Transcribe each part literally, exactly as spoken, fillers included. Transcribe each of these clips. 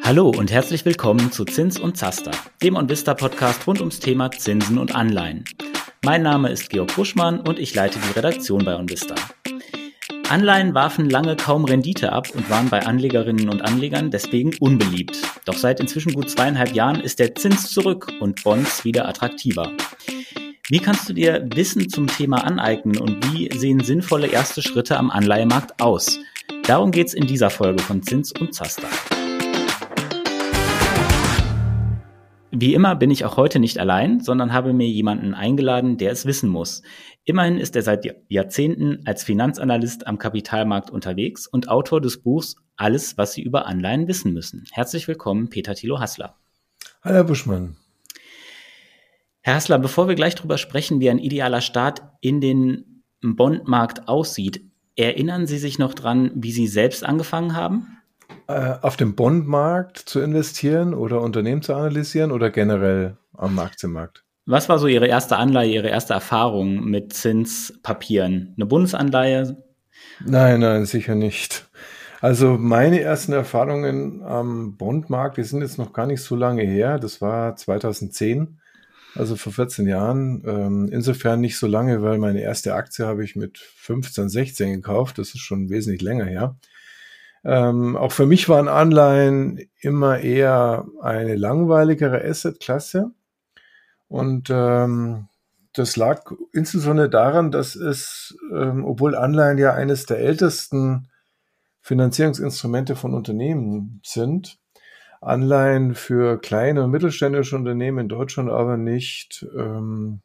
Hallo und herzlich willkommen zu Zins und Zaster, dem OnVista-Podcast rund ums Thema Zinsen und Anleihen. Mein Name ist Georg Buschmann und ich leite die Redaktion bei OnVista. Anleihen warfen lange kaum Rendite ab und waren bei Anlegerinnen und Anlegern deswegen unbeliebt. Doch seit inzwischen gut zweieinhalb Jahren ist der Zins zurück und Bonds wieder attraktiver. Wie kannst du dir Wissen zum Thema aneignen und wie sehen sinnvolle erste Schritte am Anleihemarkt aus? Darum geht's in dieser Folge von Zins und Zaster. Wie immer bin ich auch heute nicht allein, sondern habe mir jemanden eingeladen, der es wissen muss. Immerhin ist er seit Jahrzehnten als Finanzanalyst am Kapitalmarkt unterwegs und Autor des Buchs Alles, was Sie über Anleihen wissen müssen. Herzlich willkommen, Peter Thilo Hassler. Hallo, Herr Buschmann. Herr Hassler, bevor wir gleich darüber sprechen, wie ein idealer Start in den Bondmarkt aussieht, erinnern Sie sich noch dran, wie Sie selbst angefangen haben? Auf dem Bondmarkt zu investieren oder Unternehmen zu analysieren oder generell am Aktienmarkt? Was war so Ihre erste Anleihe, Ihre erste Erfahrung mit Zinspapieren? Eine Bundesanleihe? Nein, nein, sicher nicht. Also meine ersten Erfahrungen am Bondmarkt, die sind jetzt noch gar nicht so lange her. Das war zweitausendzehn, also vor vierzehn Jahren. Insofern nicht so lange, weil meine erste Aktie habe ich mit fünfzehn, sechzehn gekauft. Das ist schon wesentlich länger her. Ähm, auch für mich waren Anleihen immer eher eine langweiligere Assetklasse und ähm, das lag insbesondere daran, dass es, ähm, obwohl Anleihen ja eines der ältesten Finanzierungsinstrumente von Unternehmen sind, Anleihen für kleine und mittelständische Unternehmen in Deutschland aber nicht ähm,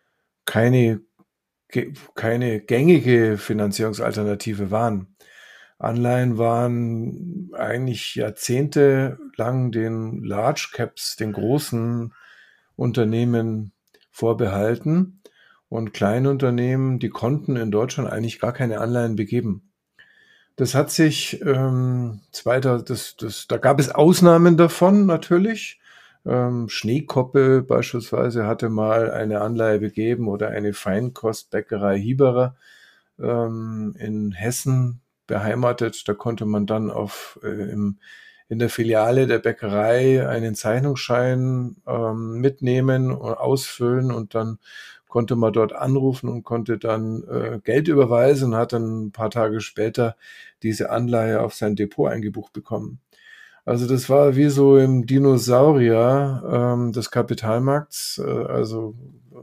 keine, ge- keine gängige Finanzierungsalternative waren. Anleihen waren eigentlich jahrzehntelang den Large Caps, den großen Unternehmen vorbehalten und kleine Unternehmen, die konnten in Deutschland eigentlich gar keine Anleihen begeben. Das hat sich, ähm, zweitausend, das, das, da gab es Ausnahmen davon natürlich. Ähm, Schneekoppel beispielsweise hatte mal eine Anleihe begeben oder eine Feinkostbäckerei Hieberer ähm, in Hessen beheimatet. Da konnte man dann auf, äh, im, in der Filiale der Bäckerei einen Zeichnungsschein ähm, mitnehmen und ausfüllen und dann konnte man dort anrufen und konnte dann äh, Geld überweisen und hat dann ein paar Tage später diese Anleihe auf sein Depot eingebucht bekommen. Also das war wie so im Dinosaurier ähm, des Kapitalmarkts. Äh, also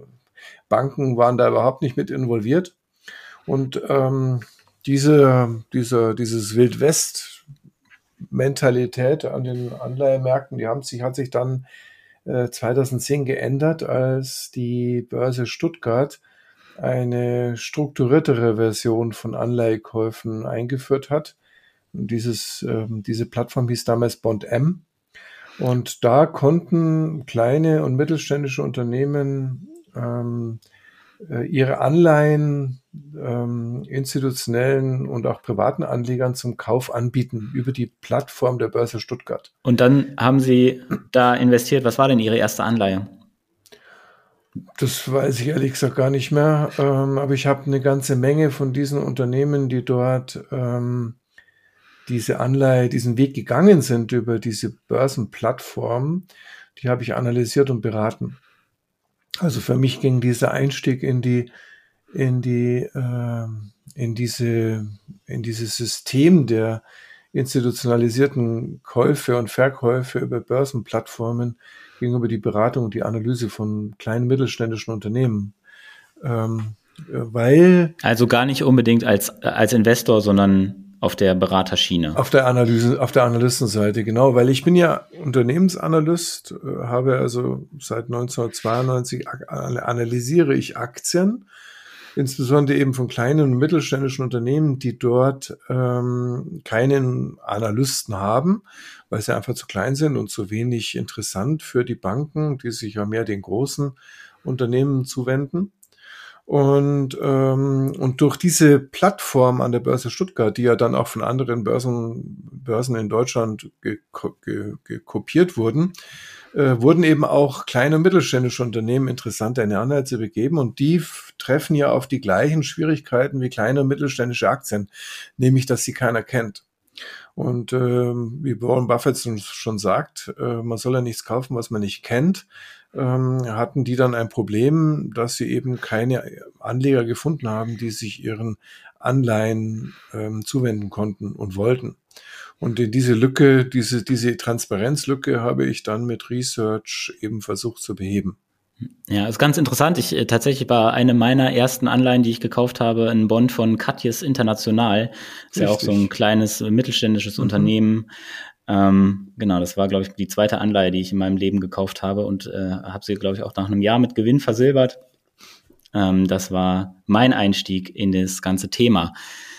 Banken waren da überhaupt nicht mit involviert. Und ähm, diese, diese, dieses Wildwest-Mentalität an den Anleihemärkten, die haben sich, hat sich dann äh, zweitausendzehn geändert, als die Börse Stuttgart eine strukturiertere Version von Anleihekäufen eingeführt hat. Und dieses, ähm, diese Plattform hieß damals Bond M. Und da konnten kleine und mittelständische Unternehmen ähm, ihre Anleihen ähm, institutionellen und auch privaten Anlegern zum Kauf anbieten über die Plattform der Börse Stuttgart. Und dann haben Sie da investiert. Was war denn Ihre erste Anleihe? Das weiß ich ehrlich gesagt gar nicht mehr, ähm, aber ich habe eine ganze Menge von diesen Unternehmen, die dort ähm, diese Anleihe, diesen Weg gegangen sind über diese Börsenplattform, die habe ich analysiert und beraten. Also für mich ging dieser Einstieg in die, in die, äh, in diese, in dieses System der institutionalisierten Käufe und Verkäufe über Börsenplattformen gegenüber die Beratung und die Analyse von kleinen mittelständischen Unternehmen. Ähm, weil Also gar nicht unbedingt als, als Investor, sondern auf der Beraterschiene. Auf der Analyse, auf der Analystenseite, genau, weil ich bin ja Unternehmensanalyst, habe also seit neunzehnhundertzweiundneunzig analysiere ich Aktien, insbesondere eben von kleinen und mittelständischen Unternehmen, die dort ähm, keinen Analysten haben, weil sie einfach zu klein sind und zu wenig interessant für die Banken, die sich ja mehr den großen Unternehmen zuwenden. Und, ähm, und durch diese Plattform an der Börse Stuttgart, die ja dann auch von anderen Börsen, Börsen in Deutschland ge- ge- ge- kopiert wurden, äh, wurden eben auch kleine und mittelständische Unternehmen interessant, eine Anleihe zu begeben. Und die f- treffen ja auf die gleichen Schwierigkeiten wie kleine und mittelständische Aktien, nämlich dass sie keiner kennt. Und ähm, wie Warren Buffett schon sagt, äh, man soll ja nichts kaufen, was man nicht kennt, ähm, hatten die dann ein Problem, dass sie eben keine Anleger gefunden haben, die sich ihren Anleihen ähm, zuwenden konnten und wollten. Und in diese Lücke, diese, diese Transparenzlücke habe ich dann mit Research eben versucht zu beheben. Ja, ist ganz interessant. Ich äh, tatsächlich war eine meiner ersten Anleihen, die ich gekauft habe, ein Bond von Katjes International. Ist ja auch so ein kleines äh, mittelständisches mhm. Unternehmen. Ähm, genau, das war, glaube ich, die zweite Anleihe, die ich in meinem Leben gekauft habe und äh, habe sie, glaube ich, auch nach einem Jahr mit Gewinn versilbert. Ähm, das war mein Einstieg in das ganze Thema.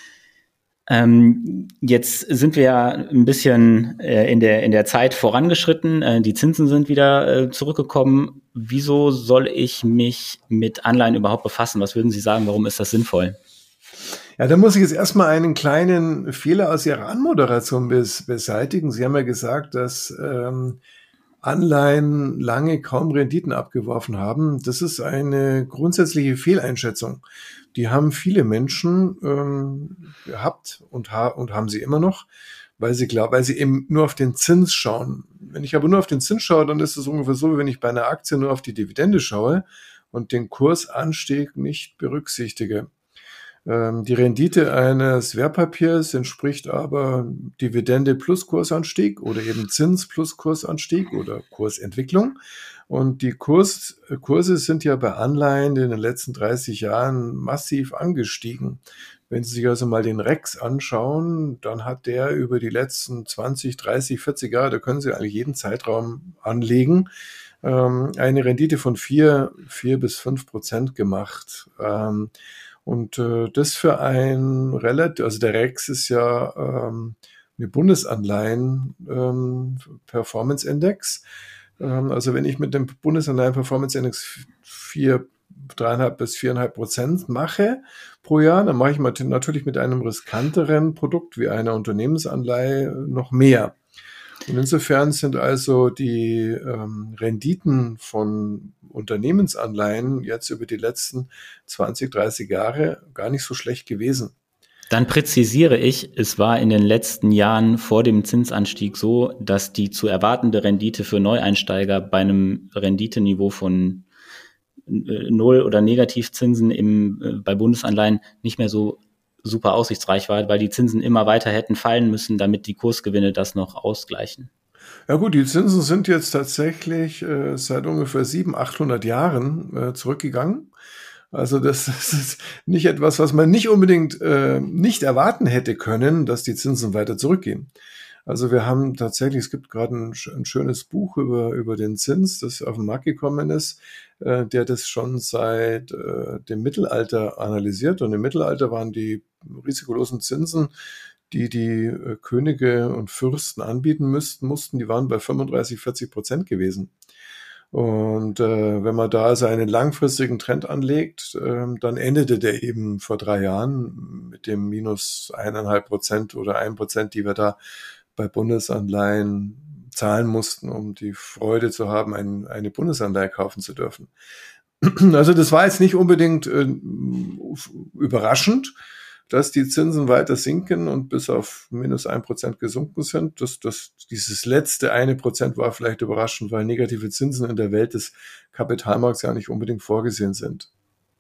Ähm, jetzt sind wir ja ein bisschen äh, in der in der Zeit vorangeschritten. Äh, die Zinsen sind wieder äh, zurückgekommen. Wieso soll ich mich mit Anleihen überhaupt befassen? Was würden Sie sagen? Warum ist das sinnvoll? Ja, da muss ich jetzt erstmal einen kleinen Fehler aus Ihrer Anmoderation bes- beseitigen. Sie haben ja gesagt, dass ähm, Anleihen lange kaum Renditen abgeworfen haben. Das ist eine grundsätzliche Fehleinschätzung. Die haben viele Menschen ähm, gehabt und, ha- und haben sie immer noch, weil sie klar, weil sie eben nur auf den Zins schauen. Wenn ich aber nur auf den Zins schaue, dann ist es ungefähr so, wie wenn ich bei einer Aktie nur auf die Dividende schaue und den Kursanstieg nicht berücksichtige. Ähm, die Rendite eines Wertpapiers entspricht aber Dividende plus Kursanstieg oder eben Zins plus Kursanstieg oder Kursentwicklung. Und die Kurs, Kurse sind ja bei Anleihen in den letzten dreißig Jahren massiv angestiegen. Wenn Sie sich also mal den Rex anschauen, dann hat der über die letzten zwanzig, dreißig, vierzig Jahre, da können Sie eigentlich jeden Zeitraum anlegen, ähm, eine Rendite von vier, vier bis fünf Prozent gemacht. Ähm, Und äh, das für ein relativ, also der Rex ist ja ähm, eine Bundesanleihen-Performance-Index. Ähm, also wenn ich mit dem Bundesanleihen-Performance-Index vier, dreieinhalb bis viereinhalb Prozent mache pro Jahr, dann mache ich natürlich mit einem riskanteren Produkt wie einer Unternehmensanleihe noch mehr. Und insofern sind also die ähm, Renditen von Unternehmensanleihen jetzt über die letzten zwanzig, dreißig Jahre gar nicht so schlecht gewesen. Dann präzisiere ich, es war in den letzten Jahren vor dem Zinsanstieg so, dass die zu erwartende Rendite für Neueinsteiger bei einem Renditeniveau von Null- oder Negativzinsen im, äh, bei Bundesanleihen nicht mehr so super aussichtsreich war, weil die Zinsen immer weiter hätten fallen müssen, damit die Kursgewinne das noch ausgleichen. Ja gut, die Zinsen sind jetzt tatsächlich äh, seit ungefähr siebenhundert, achthundert Jahren äh, zurückgegangen. Also das, das ist nicht etwas, was man nicht unbedingt äh, nicht erwarten hätte können, dass die Zinsen weiter zurückgehen. Also wir haben tatsächlich, es gibt gerade ein, ein schönes Buch über, über den Zins, das auf den Markt gekommen ist, äh, der das schon seit äh, dem Mittelalter analysiert. Und im Mittelalter waren die risikolosen Zinsen, die die äh, Könige und Fürsten anbieten müssten, mussten, die waren bei fünfunddreißig, vierzig Prozent gewesen. Und äh, wenn man da also einen langfristigen Trend anlegt, äh, dann endete der eben vor drei Jahren mit dem minus eineinhalb Prozent oder ein Prozent, die wir da bei Bundesanleihen zahlen mussten, um die Freude zu haben, ein, eine Bundesanleihe kaufen zu dürfen. Also das war jetzt nicht unbedingt äh, überraschend, dass die Zinsen weiter sinken und bis auf minus ein Prozent gesunken sind. Das, das, dieses letzte eine Prozent war vielleicht überraschend, weil negative Zinsen in der Welt des Kapitalmarkts ja nicht unbedingt vorgesehen sind.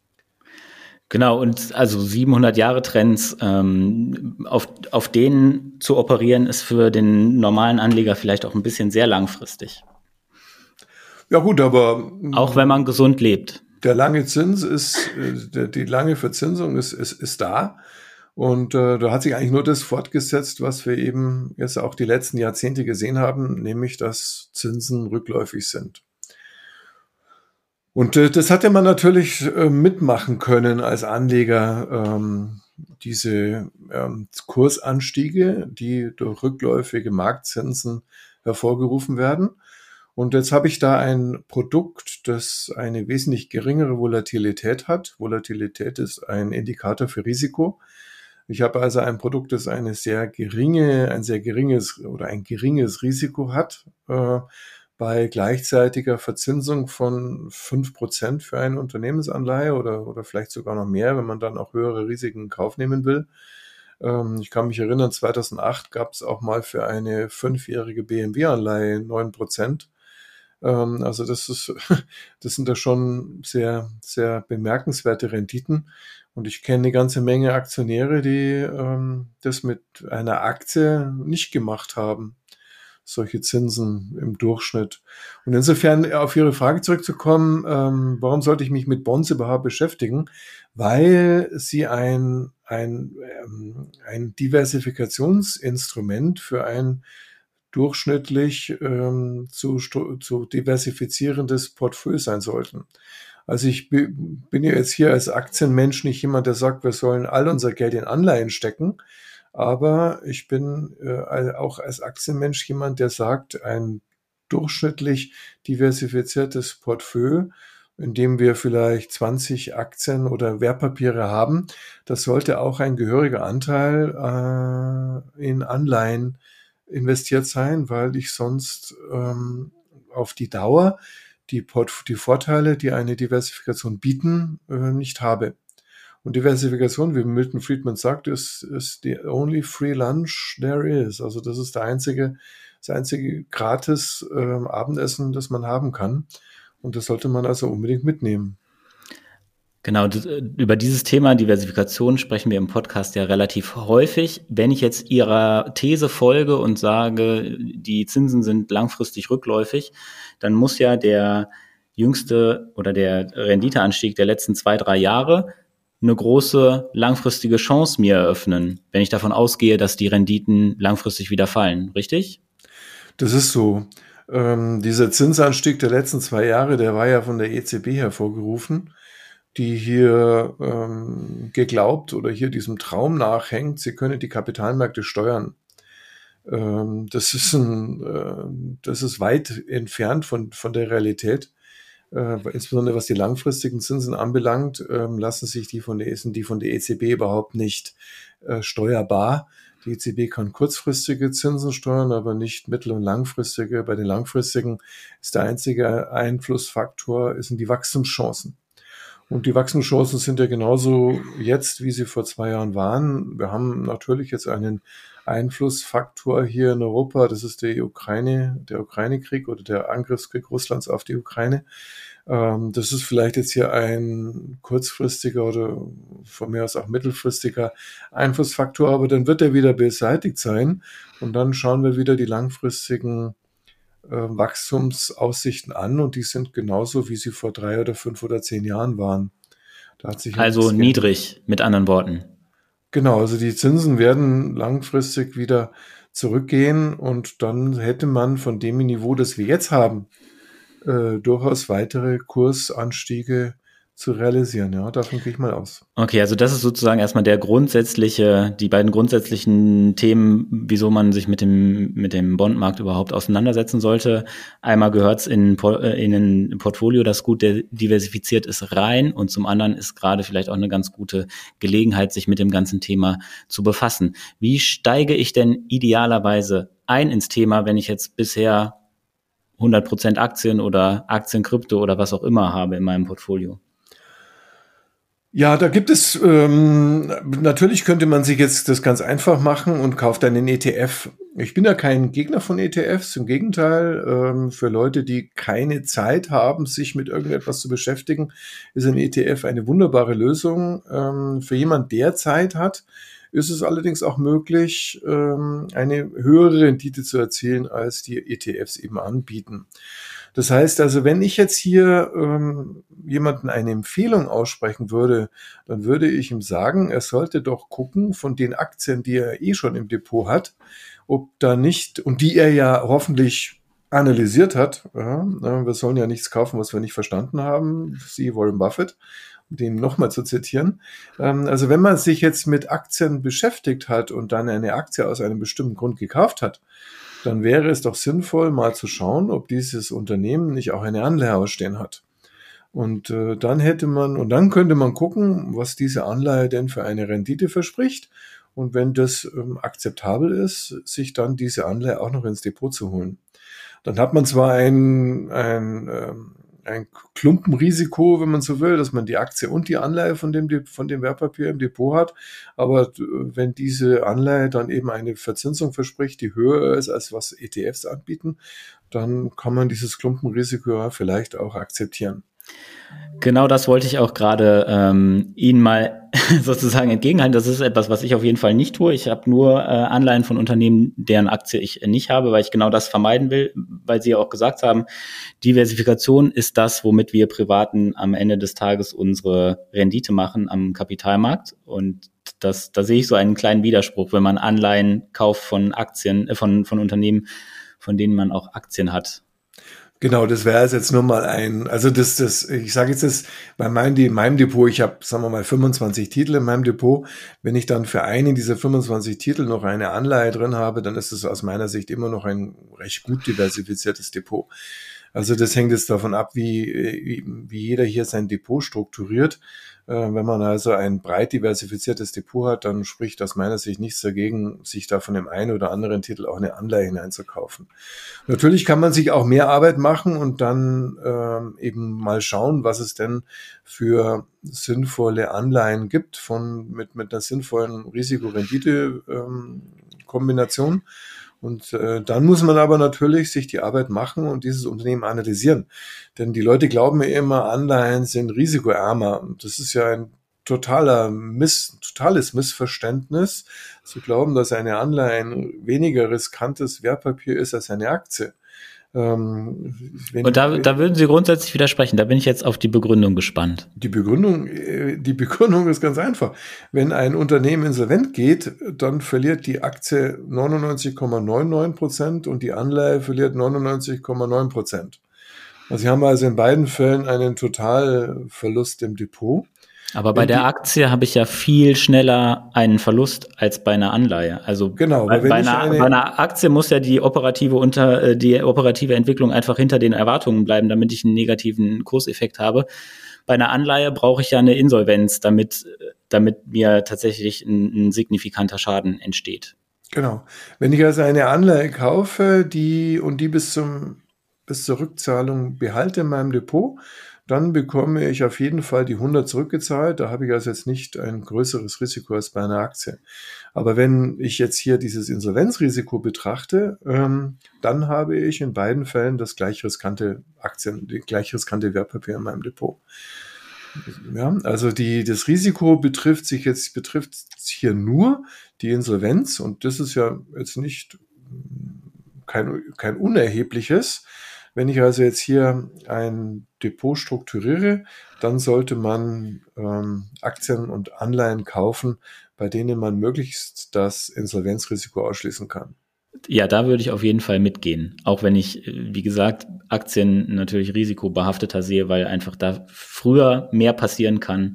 Genau, und also siebenhundert Jahre Trends, ähm, auf, auf denen zu operieren, ist für den normalen Anleger vielleicht auch ein bisschen sehr langfristig. Ja gut, aber auch wenn man gesund lebt. Der lange Zins ist, äh, die lange Verzinsung ist, ist, ist da. Und äh, da hat sich eigentlich nur das fortgesetzt, was wir eben jetzt auch die letzten Jahrzehnte gesehen haben, nämlich dass Zinsen rückläufig sind. Und äh, das hatte man natürlich äh, mitmachen können als Anleger, ähm, diese ähm, Kursanstiege, die durch rückläufige Marktzinsen hervorgerufen werden. Und jetzt habe ich da ein Produkt, das eine wesentlich geringere Volatilität hat. Volatilität ist ein Indikator für Risiko. Ich habe also ein Produkt, das eine sehr geringe, ein sehr geringes oder ein geringes Risiko hat, äh, bei gleichzeitiger Verzinsung von fünf Prozent für eine Unternehmensanleihe oder, oder vielleicht sogar noch mehr, wenn man dann auch höhere Risiken in Kauf nehmen will. Ähm, ich kann mich erinnern, zweitausendacht gab es auch mal für eine fünfjährige B M W-Anleihe neun Prozent. Ähm, also das ist, das sind da schon sehr, sehr bemerkenswerte Renditen. Und ich kenne eine ganze Menge Aktionäre, die ähm, das mit einer Aktie nicht gemacht haben, solche Zinsen im Durchschnitt. Und insofern auf Ihre Frage zurückzukommen, ähm, warum sollte ich mich mit Bonds überhaupt beschäftigen? Weil sie ein, ein, ähm, ein Diversifikationsinstrument für ein durchschnittlich ähm, zu, zu diversifizierendes Portfolio sein sollten. Also ich bin ja jetzt hier als Aktienmensch nicht jemand, der sagt, wir sollen all unser Geld in Anleihen stecken, aber ich bin äh, auch als Aktienmensch jemand, der sagt, ein durchschnittlich diversifiziertes Portfolio, in dem wir vielleicht zwanzig Aktien oder Wertpapiere haben, das sollte auch ein gehöriger Anteil äh, in Anleihen investiert sein, weil ich sonst ähm, auf die Dauer die, Port die Vorteile, die eine Diversifikation bieten, äh, nicht habe. Und Diversifikation, wie Milton Friedman sagt, ist, ist the only free lunch there is. Also das ist der einzige, das einzige gratis äh, Abendessen, das man haben kann. Und das sollte man also unbedingt mitnehmen. Genau, das, über dieses Thema Diversifikation sprechen wir im Podcast ja relativ häufig. Wenn ich jetzt Ihrer These folge und sage, die Zinsen sind langfristig rückläufig, dann muss ja der jüngste oder der Renditeanstieg der letzten zwei, drei Jahre eine große langfristige Chance mir eröffnen, wenn ich davon ausgehe, dass die Renditen langfristig wieder fallen, richtig? Das ist so. Ähm, dieser Zinsanstieg der letzten zwei Jahre, der war ja von der E Z B hervorgerufen, die hier ähm, geglaubt oder hier diesem Traum nachhängt, sie könne die Kapitalmärkte steuern. Ähm, das ist ein, äh, das ist weit entfernt von, von der Realität. Äh, insbesondere was die langfristigen Zinsen anbelangt, ähm, lassen sich die von der, sind die von der E Z B überhaupt nicht äh, steuerbar. Die E Z B kann kurzfristige Zinsen steuern, aber nicht mittel- und langfristige. Bei den langfristigen ist der einzige Einflussfaktor, sind die Wachstumschancen. Und die Wachstumschancen sind ja genauso jetzt, wie sie vor zwei Jahren waren. Wir haben natürlich jetzt einen Einflussfaktor hier in Europa. Das ist der Ukraine, der Ukraine-Krieg oder der Angriffskrieg Russlands auf die Ukraine. Ähm, das ist vielleicht jetzt hier ein kurzfristiger oder von mir aus auch mittelfristiger Einflussfaktor, aber dann wird er wieder beseitigt sein. Und dann schauen wir wieder die langfristigen Wachstumsaussichten an und die sind genauso, wie sie vor drei oder fünf oder zehn Jahren waren. Da hat sich ja Also nichts geändert. niedrig, mit anderen Worten. Genau, also die Zinsen werden langfristig wieder zurückgehen und dann hätte man von dem Niveau, das wir jetzt haben, äh, durchaus weitere Kursanstiege zu realisieren. Ja, davon gehe ich mal aus. Okay, also das ist sozusagen erstmal der grundsätzliche, die beiden grundsätzlichen Themen, wieso man sich mit dem mit dem Bondmarkt überhaupt auseinandersetzen sollte. Einmal gehört es in, in ein Portfolio, das gut diversifiziert ist, rein, und zum anderen ist gerade vielleicht auch eine ganz gute Gelegenheit, sich mit dem ganzen Thema zu befassen. Wie steige ich denn idealerweise ein ins Thema, wenn ich jetzt bisher hundert Prozent Aktien oder Aktien, Krypto oder was auch immer habe in meinem Portfolio? Ja, da gibt es, ähm, natürlich könnte man sich jetzt das ganz einfach machen und kauft einen E T F. Ich bin ja kein Gegner von E T Fs, im Gegenteil, ähm, für Leute, die keine Zeit haben, sich mit irgendetwas zu beschäftigen, ist ein E T F eine wunderbare Lösung. Ähm, für jemand, der Zeit hat, ist es allerdings auch möglich, ähm, eine höhere Rendite zu erzielen, als die E T Fs eben anbieten. Das heißt also, wenn ich jetzt hier ähm, jemanden eine Empfehlung aussprechen würde, dann würde ich ihm sagen, er sollte doch gucken von den Aktien, die er eh schon im Depot hat, ob da nicht, und die er ja hoffentlich analysiert hat. Ja, wir sollen ja nichts kaufen, was wir nicht verstanden haben, siehe Warren Buffett, um den nochmal zu zitieren. Also wenn man sich jetzt mit Aktien beschäftigt hat und dann eine Aktie aus einem bestimmten Grund gekauft hat, dann wäre es doch sinnvoll, mal zu schauen, ob dieses Unternehmen nicht auch eine Anleihe ausstehen hat. Und äh, dann hätte man, und dann könnte man gucken, was diese Anleihe denn für eine Rendite verspricht. Und wenn das ähm, akzeptabel ist, sich dann diese Anleihe auch noch ins Depot zu holen. Dann hat man zwar ein, ein, ähm, ein Klumpenrisiko, wenn man so will, dass man die Aktie und die Anleihe von dem, von dem Wertpapier im Depot hat. Aber wenn diese Anleihe dann eben eine Verzinsung verspricht, die höher ist, als was E T Fs anbieten, dann kann man dieses Klumpenrisiko vielleicht auch akzeptieren. Genau das wollte ich auch gerade ähm, Ihnen mal sozusagen entgegenhalten. Das ist etwas, was ich auf jeden Fall nicht tue. Ich habe nur äh, Anleihen von Unternehmen, deren Aktie ich nicht habe, weil ich genau das vermeiden will, weil Sie ja auch gesagt haben, Diversifikation ist das, womit wir Privaten am Ende des Tages unsere Rendite machen am Kapitalmarkt. Und das, da sehe ich so einen kleinen Widerspruch, wenn man Anleihen kauft von Aktien, äh, von, von Unternehmen, von denen man auch Aktien hat. Genau, das wäre jetzt nur mal ein, also das, das, ich sage jetzt das, bei meinem, in meinem Depot, ich habe, sagen wir mal, fünfundzwanzig Titel in meinem Depot. Wenn ich dann für einen dieser fünfundzwanzig Titel noch eine Anleihe drin habe, dann ist es aus meiner Sicht immer noch ein recht gut diversifiziertes Depot. Also das hängt jetzt davon ab, wie, wie, wie jeder hier sein Depot strukturiert. Äh, wenn man also ein breit diversifiziertes Depot hat, dann spricht aus meiner Sicht nichts dagegen, sich da von dem einen oder anderen Titel auch eine Anleihe hineinzukaufen. Natürlich kann man sich auch mehr Arbeit machen und dann ähm, eben mal schauen, was es denn für sinnvolle Anleihen gibt von mit, mit einer sinnvollen Risiko-Rendite-Kombination. Ähm, Und äh, dann muss man aber natürlich sich die Arbeit machen und dieses Unternehmen analysieren. Denn die Leute glauben ja immer, Anleihen sind risikoärmer. Und das ist ja ein totaler Miss, totales Missverständnis, zu glauben, dass eine Anleihe ein weniger riskantes Wertpapier ist als eine Aktie. Ähm, wenn, und da, da würden Sie grundsätzlich widersprechen. Da bin ich jetzt auf die Begründung gespannt. Die Begründung, die Begründung ist ganz einfach. Wenn ein Unternehmen insolvent geht, dann verliert die Aktie neunundneunzig Komma neunundneunzig Prozent und die Anleihe verliert neunundneunzig Komma neun Prozent. Also Sie haben also in beiden Fällen einen Totalverlust im Depot. Aber bei der Aktie habe ich ja viel schneller einen Verlust als bei einer Anleihe. Also genau, bei, bei, einer, eine bei einer Aktie muss ja die operative unter die operative Entwicklung einfach hinter den Erwartungen bleiben, damit ich einen negativen Kurseffekt habe. Bei einer Anleihe brauche ich ja eine Insolvenz, damit damit mir tatsächlich ein, ein signifikanter Schaden entsteht. Genau. Wenn ich also eine Anleihe kaufe, die und die bis zum bis zur Rückzahlung behalte in meinem Depot, dann bekomme ich auf jeden Fall die hundert zurückgezahlt. Da habe ich also jetzt nicht ein größeres Risiko als bei einer Aktie. Aber wenn ich jetzt hier dieses Insolvenzrisiko betrachte, ähm, dann habe ich in beiden Fällen das gleich riskante Aktien, die gleich riskante Wertpapier in meinem Depot. Ja, also die, das Risiko betrifft sich jetzt, betrifft hier nur die Insolvenz und das ist ja jetzt nicht kein, kein unerhebliches. Wenn ich also jetzt hier ein Depot strukturiere, dann sollte man ähm, Aktien und Anleihen kaufen, bei denen man möglichst das Insolvenzrisiko ausschließen kann. Ja, da würde ich auf jeden Fall mitgehen. Auch wenn ich, wie gesagt, Aktien natürlich risikobehafteter sehe, weil einfach da früher mehr passieren kann,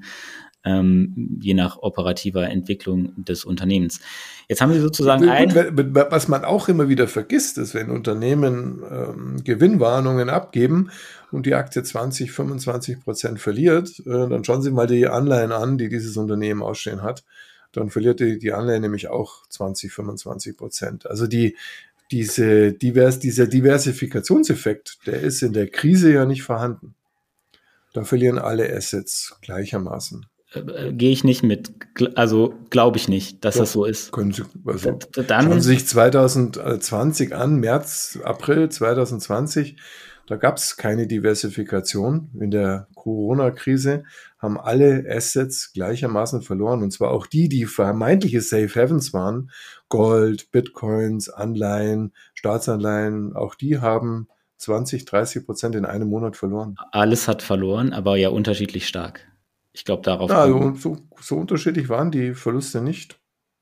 ähm, je nach operativer Entwicklung des Unternehmens. Jetzt haben Sie sozusagen ein... Was man auch immer wieder vergisst, ist, wenn Unternehmen ähm, Gewinnwarnungen abgeben und die Aktie zwanzig, fünfundzwanzig Prozent verliert, äh, dann schauen Sie mal die Anleihen an, die dieses Unternehmen ausstehen hat. Dann verliert die, die Anleihe nämlich auch zwanzig, fünfundzwanzig Prozent. Also die, diese divers, dieser Diversifikationseffekt, der ist in der Krise ja nicht vorhanden. Da verlieren alle Assets gleichermaßen. Äh, gehe ich nicht mit. Also glaube ich nicht, dass Doch, das so ist. Können Sie, also dann, schauen Sie sich zwanzig zwanzig an, März, April zwanzig zwanzig, da gab es keine Diversifikation. In der Corona-Krise haben alle Assets gleichermaßen verloren. Und zwar auch die, die vermeintliche Safe Havens waren. Gold, Bitcoins, Anleihen, Staatsanleihen, auch die haben zwanzig, dreißig Prozent in einem Monat verloren. Alles hat verloren, aber ja unterschiedlich stark. Ich glaube, darauf... Ja, also so, so unterschiedlich waren die Verluste nicht.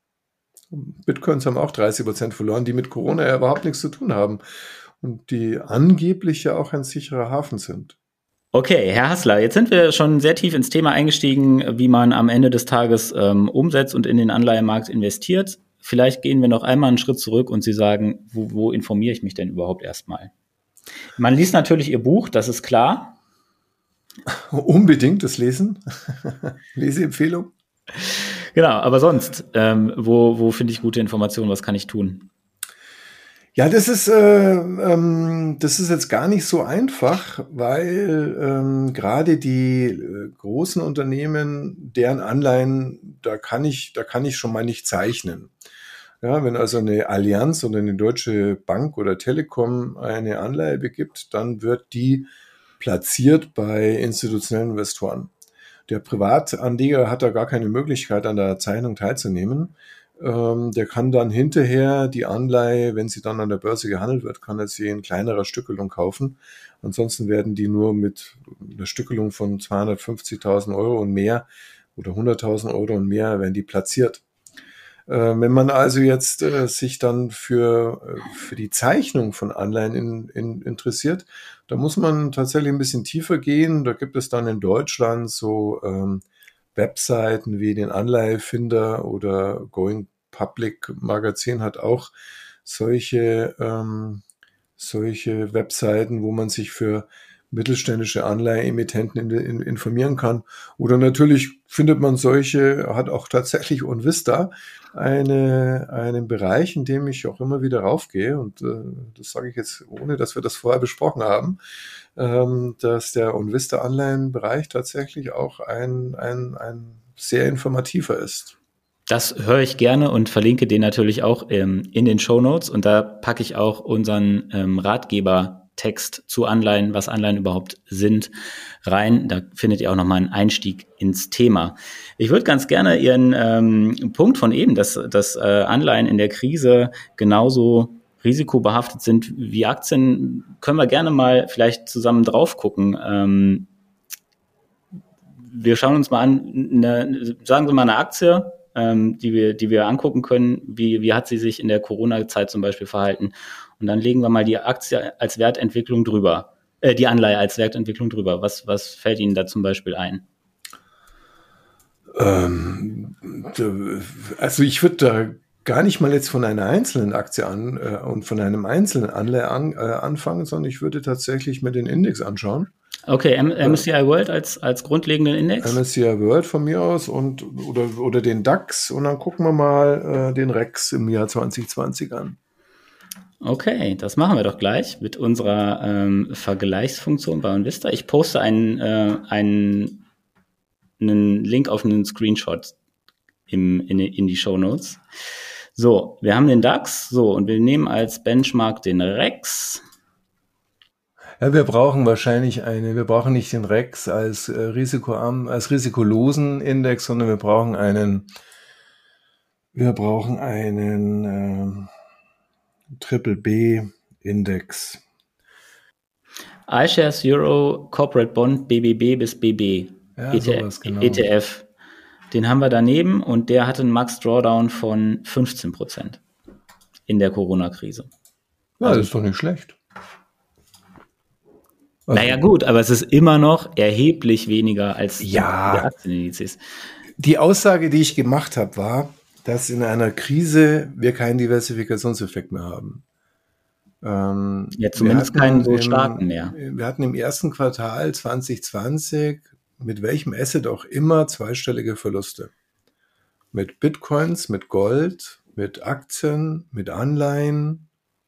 Bitcoins haben auch dreißig Prozent verloren, die mit Corona ja überhaupt nichts zu tun haben. Und die angeblich ja auch ein sicherer Hafen sind. Okay, Herr Hassler, jetzt sind wir schon sehr tief ins Thema eingestiegen, wie man am Ende des Tages ähm, umsetzt und in den Anleihemarkt investiert. Vielleicht gehen wir noch einmal einen Schritt zurück und Sie sagen, wo, wo informiere ich mich denn überhaupt erstmal? Man liest natürlich Ihr Buch, das ist klar. Unbedingt das Lesen. Leseempfehlung. Genau, aber sonst, ähm, wo, wo finde ich gute Informationen, was kann ich tun? Ja, das ist, äh, ähm, das ist jetzt gar nicht so einfach, weil ähm, gerade die äh, großen Unternehmen, deren Anleihen, da kann ich, da kann ich schon mal nicht zeichnen. Ja, wenn also eine Allianz oder eine Deutsche Bank oder Telekom eine Anleihe begibt, dann wird die platziert bei institutionellen Investoren. Der Privatanleger hat da gar keine Möglichkeit, an der Zeichnung teilzunehmen. Ähm, der kann dann hinterher die Anleihe, wenn sie dann an der Börse gehandelt wird, kann er sie in kleinerer Stückelung kaufen. Ansonsten werden die nur mit einer Stückelung von zweihundertfünfzigtausend Euro und mehr oder hunderttausend Euro und mehr werden die platziert. Äh, wenn man also jetzt äh, sich dann für, äh, für die Zeichnung von Anleihen in, in, interessiert, da muss man tatsächlich ein bisschen tiefer gehen. Da gibt es dann in Deutschland so ähm, Webseiten wie den Anleihefinder oder Going Public Magazin hat auch solche, ähm, solche Webseiten, wo man sich für mittelständische Anleiheemittenten in, in, informieren kann. Oder natürlich findet man solche, hat auch tatsächlich OnVista eine, einen Bereich, in dem ich auch immer wieder raufgehe. Und äh, das sage ich jetzt, ohne dass wir das vorher besprochen haben, ähm, dass der OnVista-Anleihenbereich tatsächlich auch ein, ein, ein sehr informativer ist. Das höre ich gerne und verlinke den natürlich auch ähm, in den Shownotes. Und da packe ich auch unseren ähm, Ratgeber-Text zu Anleihen, was Anleihen überhaupt sind, rein. Da findet ihr auch nochmal einen Einstieg ins Thema. Ich würde ganz gerne Ihren ähm, Punkt von eben, dass, dass äh, Anleihen in der Krise genauso risikobehaftet sind wie Aktien, können wir gerne mal vielleicht zusammen drauf gucken. Ähm, wir schauen uns mal an, eine, sagen Sie mal eine Aktie, ähm, die wir, die wir angucken können, wie, wie hat sie sich in der Corona-Zeit zum Beispiel verhalten. Und dann legen wir mal die Aktie als Wertentwicklung drüber, äh, die Anleihe als Wertentwicklung drüber. Was, was fällt Ihnen da zum Beispiel ein? Ähm, also ich würde da gar nicht mal jetzt von einer einzelnen Aktie an äh, und von einem einzelnen Anleihe an, äh, anfangen, sondern ich würde tatsächlich mir den Index anschauen. Okay, M- MSCI World als, als grundlegenden Index? M S C I World von mir aus und oder, oder den DAX und dann gucken wir mal äh, den Rex im Jahr zwanzig zwanzig an. Okay, das machen wir doch gleich mit unserer ähm, Vergleichsfunktion bei OnVista. Ich poste einen, äh, einen, einen Link auf einen Screenshot im, in, in die Shownotes. So, wir haben den DAX, so, und wir nehmen als Benchmark den Rex. Ja, wir brauchen wahrscheinlich eine, wir brauchen nicht den Rex als äh, risikoarm, als risikolosen Index, sondern wir brauchen einen, wir brauchen einen äh, Triple B Index. iShares Euro Corporate Bond B B B bis B B. Ja, E T F, sowas, genau. E T F. Den haben wir daneben und der hatte einen Max Drawdown von fünfzehn Prozent in der Corona-Krise. Ja, Also, das ist doch nicht schlecht. Also, naja gut, aber es ist immer noch erheblich weniger als ja, die Aktienindizes. Die Aussage, die ich gemacht habe, war, dass in einer Krise wir keinen Diversifikationseffekt mehr haben. Ähm, ja, zumindest keinen so im, starken mehr. Wir hatten im ersten Quartal zwanzig zwanzig mit welchem Asset auch immer zweistellige Verluste. Mit Bitcoins, mit Gold, mit Aktien, mit Anleihen,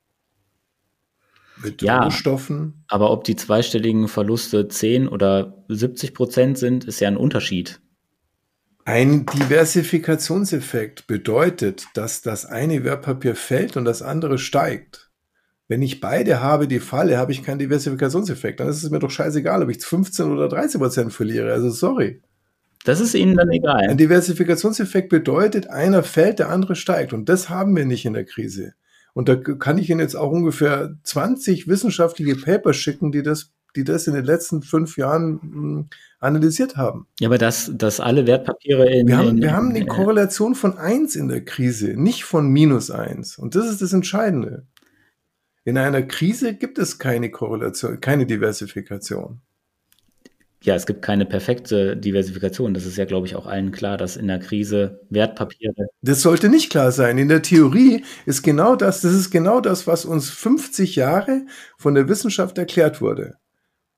mit ja, Rohstoffen. Aber ob die zweistelligen Verluste zehn oder siebzig Prozent sind, ist ja ein Unterschied. Ein Diversifikationseffekt bedeutet, dass das eine Wertpapier fällt und das andere steigt. Wenn ich beide habe, die falle, habe ich keinen Diversifikationseffekt. Dann ist es mir doch scheißegal, ob ich fünfzehn oder dreißig Prozent verliere. Also sorry. Das ist Ihnen dann egal. Ein Diversifikationseffekt bedeutet, einer fällt, der andere steigt. Und das haben wir nicht in der Krise. Und da kann ich Ihnen jetzt auch ungefähr zwanzig wissenschaftliche Paper schicken, die das, die das in den letzten fünf Jahren mh, analysiert haben. Ja, aber dass, dass alle Wertpapiere in... Wir haben, in, wir haben in, eine Korrelation von eins in der Krise, nicht von minus eins. Und das ist das Entscheidende. In einer Krise gibt es keine Korrelation, keine Diversifikation. Ja, es gibt keine perfekte Diversifikation. Das ist ja, glaube ich, auch allen klar, dass in der Krise Wertpapiere... Das sollte nicht klar sein. In der Theorie ist genau das, das ist genau das, was uns fünfzig Jahre von der Wissenschaft erklärt wurde.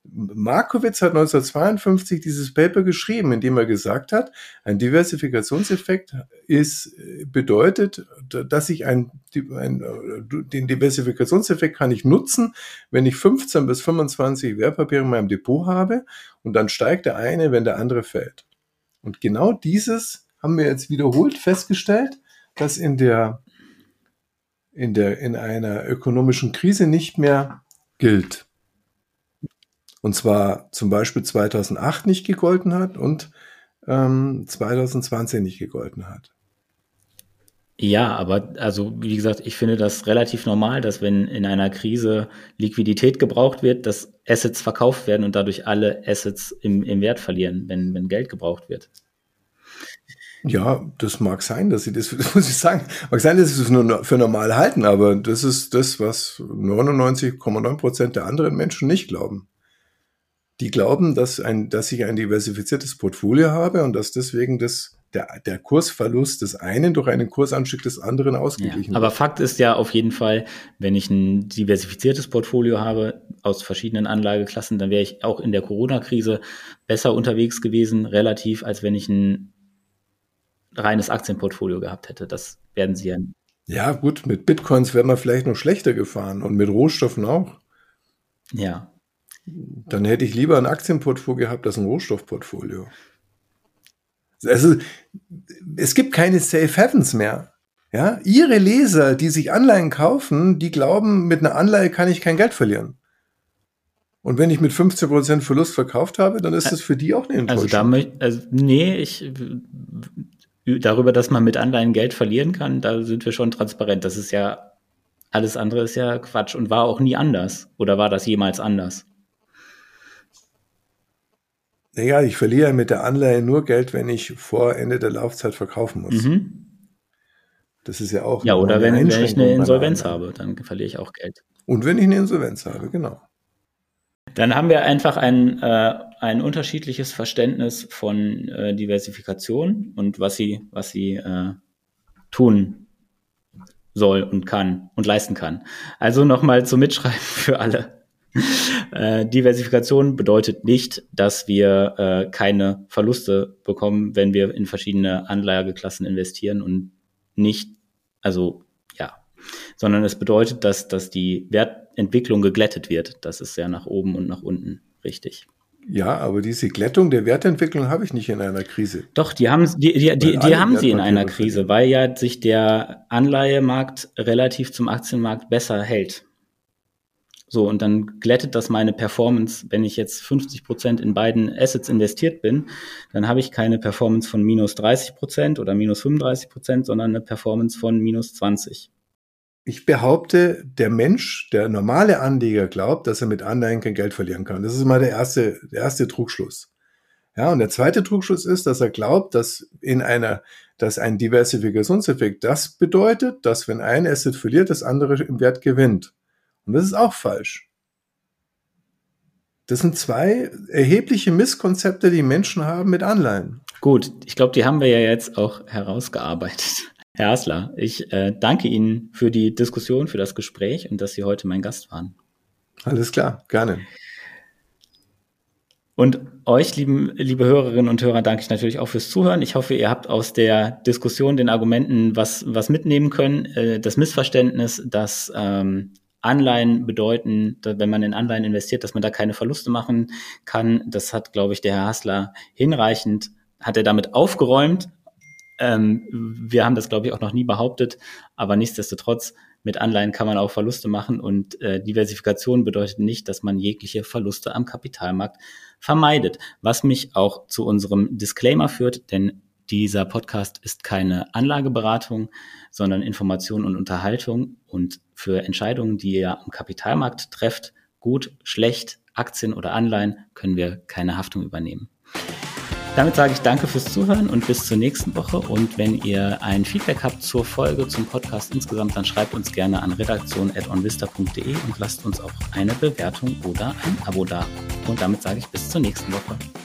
Markowitz hat neunzehnhundertzweiundfünfzig dieses Paper geschrieben, in dem er gesagt hat, ein Diversifikationseffekt ist, bedeutet, dass ich ein, ein, den Diversifikationseffekt kann ich nutzen, wenn ich fünfzehn bis fünfundzwanzig Wertpapiere in meinem Depot habe und dann steigt der eine, wenn der andere fällt. Und genau dieses haben wir jetzt wiederholt festgestellt, dass in der, in der, in einer ökonomischen Krise nicht mehr gilt. Und zwar zum Beispiel zweitausendacht nicht gegolten hat und ähm, zweitausendzwanzig nicht gegolten hat. Ja, aber also wie gesagt, ich finde das relativ normal, dass wenn in einer Krise Liquidität gebraucht wird, dass Assets verkauft werden und dadurch alle Assets im, im Wert verlieren, wenn, wenn Geld gebraucht wird. Ja, das mag sein, dass sie das, das muss ich sagen, mag sein, dass sie das nur für normal halten, aber das ist das, was neunundneunzig Komma neun Prozent der anderen Menschen nicht glauben. Die glauben, dass, ein, dass ich ein diversifiziertes Portfolio habe und dass deswegen das, der, der Kursverlust des einen durch einen Kursanstieg des anderen ausgeglichen ja, wird. Aber Fakt ist ja auf jeden Fall, wenn ich ein diversifiziertes Portfolio habe aus verschiedenen Anlageklassen, dann wäre ich auch in der Corona-Krise besser unterwegs gewesen, relativ, als wenn ich ein reines Aktienportfolio gehabt hätte. Das werden sie ja. Ja, gut, mit Bitcoins wäre man vielleicht noch schlechter gefahren und mit Rohstoffen auch. Ja. Dann hätte ich lieber ein Aktienportfolio gehabt als ein Rohstoffportfolio. Also, es gibt keine Safe Havens mehr. Ja, ihre Leser, die sich Anleihen kaufen, die glauben, mit einer Anleihe kann ich kein Geld verlieren. Und wenn ich mit fünfzehn Prozent Verlust verkauft habe, dann ist das für die auch eine Enttäuschung. Also da möchte, also nee, ich darüber, dass man mit Anleihen Geld verlieren kann, da sind wir schon transparent. Das ist ja, alles andere ist ja Quatsch und war auch nie anders. Oder war das jemals anders? Naja, ich verliere mit der Anleihe nur Geld, wenn ich vor Ende der Laufzeit verkaufen muss. Mhm. Das ist ja auch ja, oder wenn, wenn ich eine Insolvenz einer habe, dann verliere ich auch Geld. Und wenn ich eine Insolvenz habe, genau. Dann haben wir einfach ein, äh, ein unterschiedliches Verständnis von äh, Diversifikation und was sie, was sie äh, tun soll und kann und leisten kann. Also nochmal zum Mitschreiben für alle. Äh, Diversifikation bedeutet nicht, dass wir äh, keine Verluste bekommen, wenn wir in verschiedene Anlageklassen investieren und nicht, also ja, sondern es bedeutet, dass, dass die Wertentwicklung geglättet wird. Das ist ja nach oben und nach unten richtig. Ja, aber diese Glättung der Wertentwicklung habe ich nicht in einer Krise. Doch, die haben, die, die, die, die haben sie in einer Krise, weil ja sich der Anleihemarkt relativ zum Aktienmarkt besser hält. So, und dann glättet das meine Performance. Wenn ich jetzt fünfzig Prozent in beiden Assets investiert bin, dann habe ich keine Performance von minus dreißig Prozent oder minus fünfunddreißig Prozent, sondern eine Performance von minus zwanzig. Ich behaupte, der Mensch, der normale Anleger glaubt, dass er mit Anleihen kein Geld verlieren kann. Das ist mal der erste, der erste Trugschluss. Ja, und der zweite Trugschluss ist, dass er glaubt, dass in einer, dass ein Diversifikationseffekt das bedeutet, dass wenn ein Asset verliert, das andere im Wert gewinnt. Und das ist auch falsch. Das sind zwei erhebliche Misskonzepte, die Menschen haben mit Anleihen. Gut, ich glaube, die haben wir ja jetzt auch herausgearbeitet. Herr Hasler, ich äh, danke Ihnen für die Diskussion, für das Gespräch und dass Sie heute mein Gast waren. Alles klar, gerne. Und euch, lieben, liebe Hörerinnen und Hörer, danke ich natürlich auch fürs Zuhören. Ich hoffe, ihr habt aus der Diskussion, den Argumenten was, was mitnehmen können. Äh, das Missverständnis, dass ähm, Anleihen bedeuten, dass, wenn man in Anleihen investiert, dass man da keine Verluste machen kann. Das hat, glaube ich, der Herr Hasler hinreichend, hat er damit aufgeräumt. Ähm, wir haben das, glaube ich, auch noch nie behauptet, aber nichtsdestotrotz, mit Anleihen kann man auch Verluste machen und äh, Diversifikation bedeutet nicht, dass man jegliche Verluste am Kapitalmarkt vermeidet. Was mich auch zu unserem Disclaimer führt, denn dieser Podcast ist keine Anlageberatung, sondern Information und Unterhaltung. Und für Entscheidungen, die ihr am Kapitalmarkt trefft, gut, schlecht, Aktien oder Anleihen, können wir keine Haftung übernehmen. Damit sage ich danke fürs Zuhören und bis zur nächsten Woche. Und wenn ihr ein Feedback habt zur Folge, zum Podcast insgesamt, dann schreibt uns gerne an redaktion at onvista punkt de und lasst uns auch eine Bewertung oder ein Abo da. Und damit sage ich bis zur nächsten Woche.